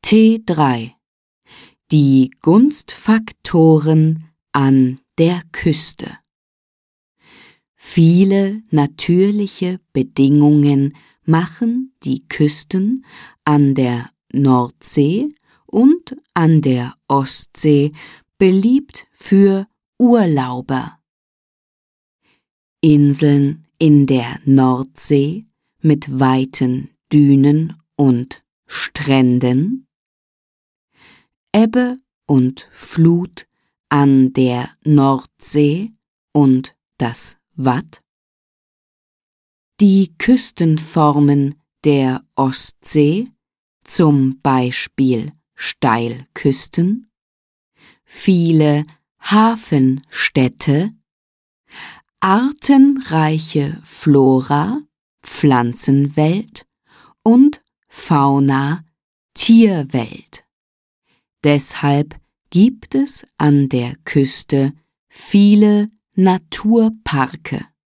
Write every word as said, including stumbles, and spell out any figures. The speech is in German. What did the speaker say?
T drei. Die Gunstfaktoren an der Küste. Viele natürliche Bedingungen machen die Küsten an der Nordsee und an der Ostsee beliebt für Urlauber. Inseln in der Nordsee mit weiten Dünen und Stränden, Ebbe und Flut an der Nordsee und das Watt, die Küstenformen der Ostsee, zum Beispiel Steilküsten, viele Hafenstädte, artenreiche Flora, Pflanzenwelt und Fauna, Tierwelt. Deshalb gibt es an der Küste viele Naturparke.